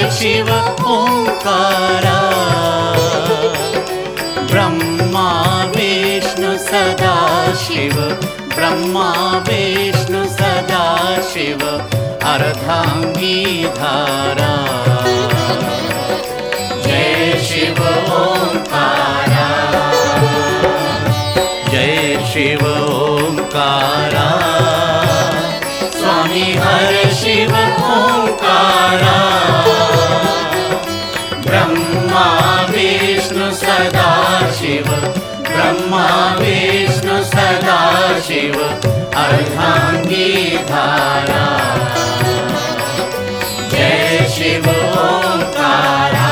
शिव ओंकारा। ब्रह्मा विष्णु सदा शिव, ब्रह्मा विष्णु सदा शिव, अर्धांगी धारा। जय शिव ओंकारा, जय शिव ओंकारा। स्वामी हर शिव ओंकारा। ब्रह्मा विष्णु सदा शिव, ब्रह्मा विष्णु सदा शिव, अर्धांगी धारा। जय शिव ओंकारा।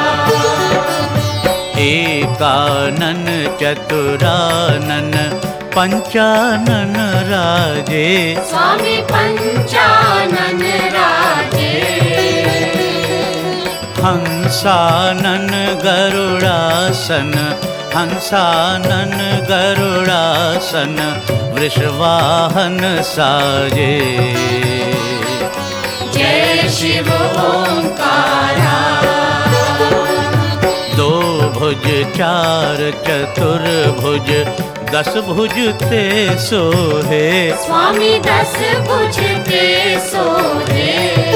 एकानन चतुरानन पंचानन राजे, स्वामी पंचानन राजे। हंसानन गरुड़ासन, हंसानन गरुड़ासन, वृषवाहन साजे। जय शिव ओंकारा। दो भुज चार चतुर्भुज, 10 भुज ते सोहे। स्वामी 10 भुज ते सोहे।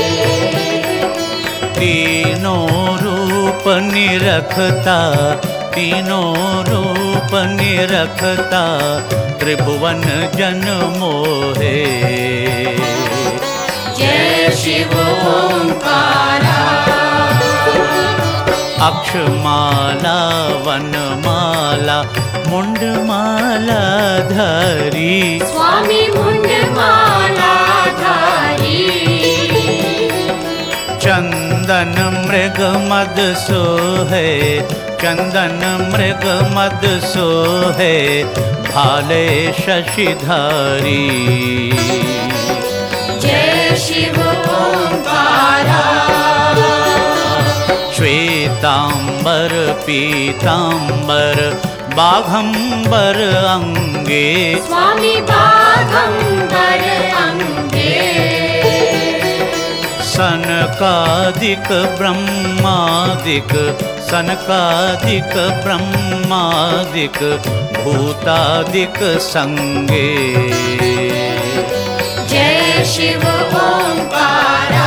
तीनों रूप निरखता, तीनों रूप निरखता, त्रिभुवन जन मोहे। जय शिव ओंकारा। अक्षमाला वनमाला मुंडमाला धारी, स्वामी मुंडमाला धारी। चंदन मृग मद सोहे, चंदन मृग मद सोहे, भाले शशिधारी। जय शिव ओंकारा। श्वेतांबर पीतांबर बाघंबर अंगे, स्वामी बाघंबर अंगे। सनकादिक ब्रह्मादिक, सनकादिक ब्रह्मादिक, भूतादिक संगे। जय शिव ओंकारा।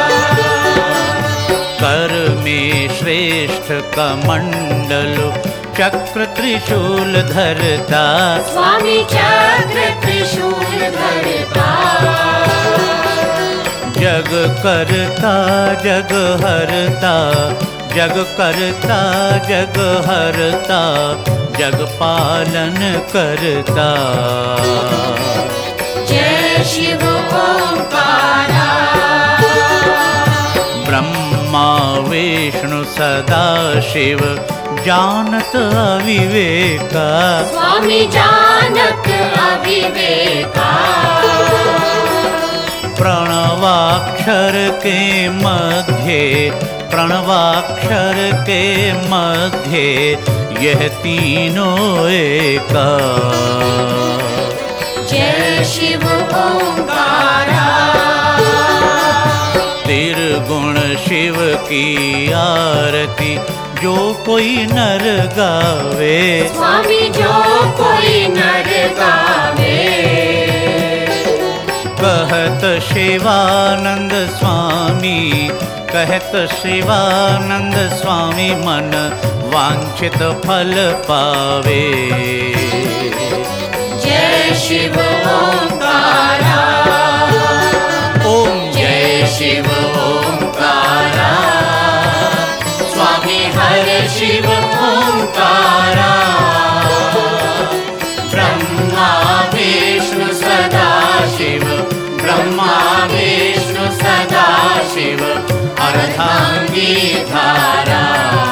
कर में श्रेष्ठ कमंडल, चक्र त्रिशूल धरता, स्वामी चक्र त्रिशूल धरता। जग करता जग हरता, जग करता जग हरता, जग पालन करता। जय शिव ओंकारा। ब्रह्मा विष्णु सदा शिव, जानत अविवेका। स्वामी जानत अविवेका। प्रणवाक्षर के मध्य, प्रणवाक्षर के मध्य, यह तीनों एका। जय शिव ओंकारा। निर्गुण शिव की आरती, जो कोई नर गावे। स्वामी जो कोई नर गावे। कहत शिवानंद स्वामी, कहत शिवानंद स्वामी, मन वांछित फल पावे। जय शिव ओंकारा। ओम जय शिव ओंकारा। स्वामी हर शिव ओंकारा। ब्रह्मा विष्णु सदा शिव, ब्रह्मा विष्णु सदा शिव, अर्धांगी धारा।